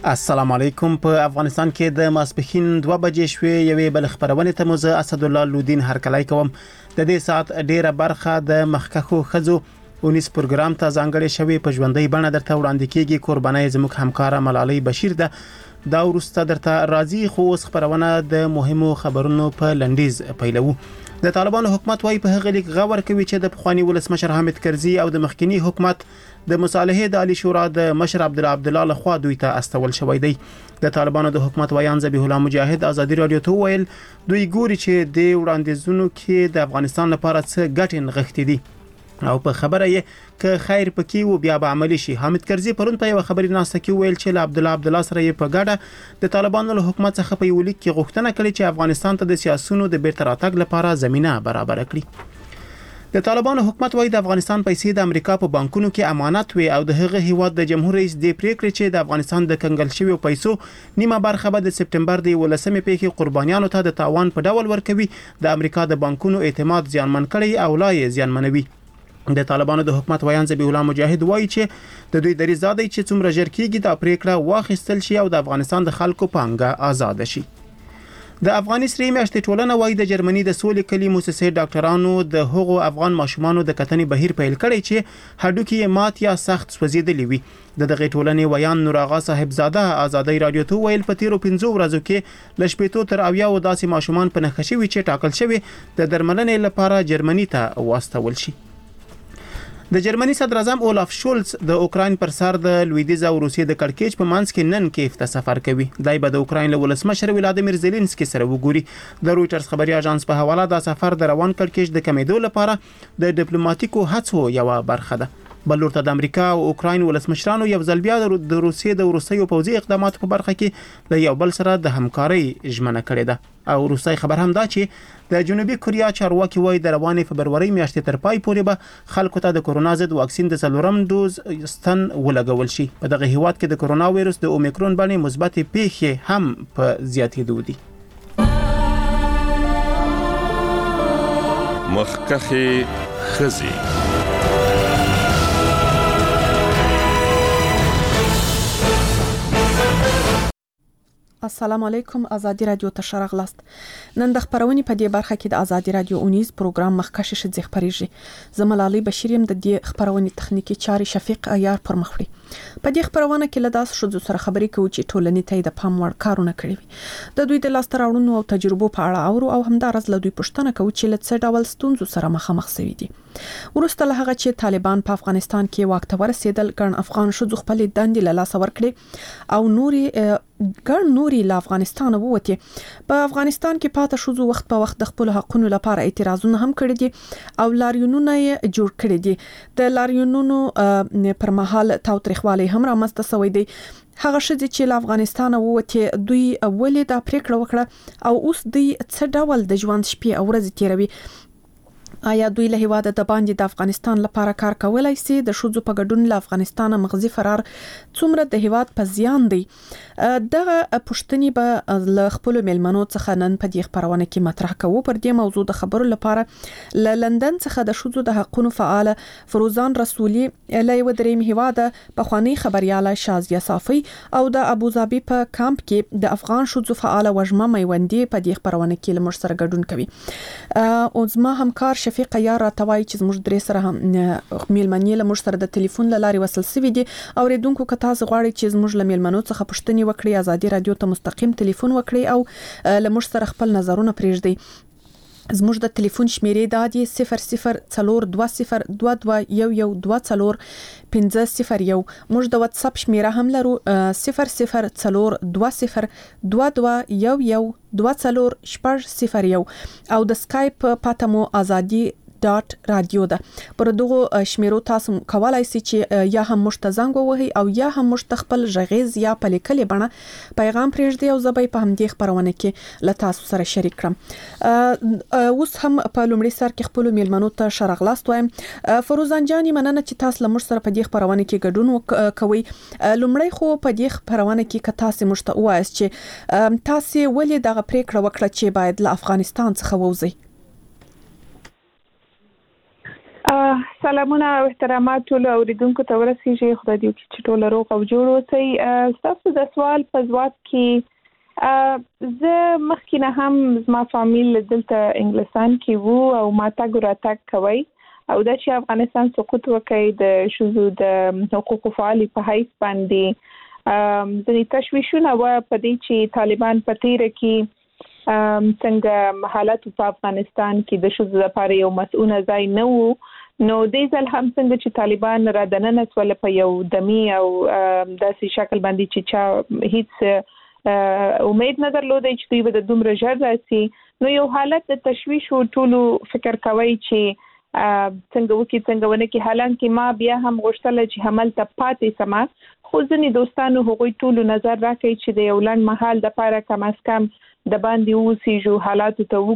السلام علیکم. په افغانستان کې د ماسپښین 2 بجې شوې یوې بل خبرونه ته مو زه اسد الله لودین هرکلی کوم. د دې سات ډیره برخه د مخکخو خزو اونیس پروګرام ته ځانګړې شوی په ژوندۍ بڼه درته وړاندې کیږي. قربانای زموږ همکار ملالۍ بشیر دا ورسته درته راځي، خو اوس خبرونه د مهمو خبرونو په لنډیز پیلو. د طالبانو حکومت وايي په هغه لیک غور کوي چې د پخوانی ولسمشر حامد کرزي او د مخکنی حکومت د مصالحې د عالی شورا د مشر عبدالله لخوا دوی ته استول شوی دی. د طالبانو د حکومت ویان ذبیح الله مجاهد ازادي رادیو ته ویل دوی ګوري چې د وړاندیزونو کې د افغانستان لپاره څه ګټې نغښتې دي او په خبره یې که خیر پکې و بیا به عملی شي. حامد کرزي پرون په یو خبري ناسته کې ویل چې عبدالله سره یې په ګډه د طالبانو له حکومت څخه په یو لیک کې غوښتنه کړې چې افغانستان ته د سیاسيونو د بیرته راتګ لپاره زمينه برابر کړي. د طالبانو حکومت وايي د افغانستان پیسې د امریکا په بانکونو کې امانت وي او د هغه هیواد د جمهور رئیس د پریکړې چې د افغانستان د کنګل شویو پیسو نیمه برخه به د سپټمبر د 18مې پیښې قربانیانو ته د تاوان په ډول ورکوي. د امریکا د بانکونو اعتماد زیانمن کړي او لا یې زیانمنوي. د طالبانو د حکومت ویان ذبیح الله مجاهد وایي چې د دوی دریزه دی چې څومره ژر کېږي د پریکړه واخیستل شي او د افغانستان د خلکو پانګه آزاد شي. د افغاني سری میاشتې ټولنه وايي د جرمني د سولې کلی موسسې ډاکټرانو د هغو افغان ماشومانو د کتنې بهیر پیل کړی چې هډوکي مات یا سخت سوځیدلي وي. د دغه ټولنې ویان نور آغا صاحب زاده ازادي رادیو ته ویل په تیرو 15 ورځو کې ل شپېتو تر 80 داسې ماشومان په نښه شوي چې ټاکل شوی د درملنې لپاره جرمني ته واستول شي. د جرمني صدر اعظم اولاف شولز د اوکراین پر سر د لویدیځ او روسیې د کړکېچ په منځ کې نن کیف ته سفر کوي. دای به د اوکراین له ولسمشر ولادیمیر زيلنسکي سره وګوري. د رويټرز خبري اژانس په حواله دا سفر د روان کړکېچ د کمیدو لپاره د ډیپلوماټیکو هڅو یو برخه ده. بل ورته د امریکا او اوکراین ولسمشرانو یو ځل بیا د روسیې د وروستیو پوځي اقداماتو په برخه کې د یو بل سره د همکارۍ ژمنه کړې ده. او روسي خبر هم دا چې د جنوبي کوریا چارواکي وایي د روانې فبروري میاشتې تر پای پورې به خلکو ته د کرونا ضد واکسین د 4م ډوز ستن ولګول شي. په دغه هیواد کې د کرونا وایرس د اومیکرون باندې مثبت پیښې هم په زیاتېدو دي. مخکخي خزي السلام علیکم. ازادي رادیو ته شرغلاست. نن د خبرونې په دې برخه کې د ازادي رادیو اونیز پروګرام مخکشه شې خبرېږي. زملالي بشیریم د دې خبرونې تخنیکی چاري شفیق عیار پر مخ وړي. په دې خبرونه کې له داس شذو سره خبرې کوي چې ټولنې ته د پام وړ کارونه کړی وي. د دوی د لاس تراوړونو او تجربو په اړه او همدارس له دوی پوښتنه کوي چې له څه ډول ستونزو سره مخامخ شوي دي. ورسته له هغه چې طالبان په افغانستان کې واک ته ورسېدل، ګڼ افغان شذو خپل دندې له لاس ورکړي او نوري له افغانستان ووتي. په افغانستان کې پاتې شذو وخت په وخت د خپل حقوقو لپاره اعتراضونه هم کړي دي او لاریونونه جوړ کړي دي. د لاریونونو پر مهال تاوتریخوالی هم رامنځته شوی دی. هغه شذې چې له افغانستان ووتي دوی ولې دا پریکړه وکړه او اوس دوی څه ډول د ژوند شپې او ورځې تیروي؟ آیا دوی له هیواده د باندې د افغانستان لپاره کار کولای شي؟ د شذو په ګډون له افغانستان مغزي فرار څومره د هیواد په زیان دی؟ دغه پوښتنې به له خپل ملمنو څخه نن په دې خبرونه کې مطرح کوو. پر دې موضوع د خبرو لپاره له لندن څخه د شذو د حقوقو فعال فروزان رسولي، له یو دریم هیواده په خواني خبرياله شازیه صافي او د ابوظبي په کمپ کې د افغان شذو فعال وجمه میوندي په دې خبرونه کې لمر سره ګډون کوي. او زما همکار شفیق عیار راټوي چې زموږ درې سره هم میلمنې له موږ سره د ټلیفون له لارې وصل سوي دي. اوریدونکو که تاسو غواړئ چې زموږ له میلمنو څخه پوښتنې وکړئ، ازادي رادیو ته مستقیم ټلیفون وکړئ او له موږ سره خپل نظرونه پرېږدئ. زموږ د ټلیفون شمیرې دا دي 00420112401501. موږ د واتس اپ شمیره هم لرو 0042011240 او د سکایپ پاته مو ازادي.radio ده. پر دغه شمیرو تاسو کولای شئ چې یا هم مشتزنګ ووهي او یا هم مشتخپل ژغیز یا پلیکل بڼه پیغام پرېږدي او زبې په همدې خبرونه کې له تاسو سره شریک کړم. اوس هم په لومړي سر کې خپل میلمنو ته شرغلاست وایم. فروزان جاني مننه چې تاسو له موږ سره په دې خبرونه کې ګډون کوي. لومړی خو په دې خبرونه کې که تاسو مشته وایست چې تاسو ولې دغه پریکړه وکړه چې باید له افغانستان څخه ووځي؟ سلامونه او احترامات ټول اوریدونکو ته ورسیږي. خدای دې وکړي چې ټول روغ او جوړ اوسئ. تاسو د سوال په ځواب کې زه مخکې نه هم زما فامیل دلته انګلستان کې وو او ما تاګ راتګ کوي او دا چې افغانستان سقوط وکړي د شذو د حقوقو فعالي په حیث باندې د تشویشونه و په دې چې طالبان په تیر کې څنګه حالات په افغانستان کې د شذو لپاره یو مسؤل ځای نه وو، نو د ځل هم څنګه چې طالبان را دننه سول په یو دمي او داسې شکل باندې چې چا هیڅ امید نه درلوده چې دوی به د دومره ژر راسي، نو یو حالت د تشویش او ټولو فکر کوي چې څنګه وکي څنګه ونه کې. حالانکه ما بیا هم غوښتل چې حمل ته پاتې سما، خو ځینې دوستانو هغوی ټولو نظر راکړي چې د یو لنډ مهال د لپاره کم از کم د باندې اوسېږو حالاتو ته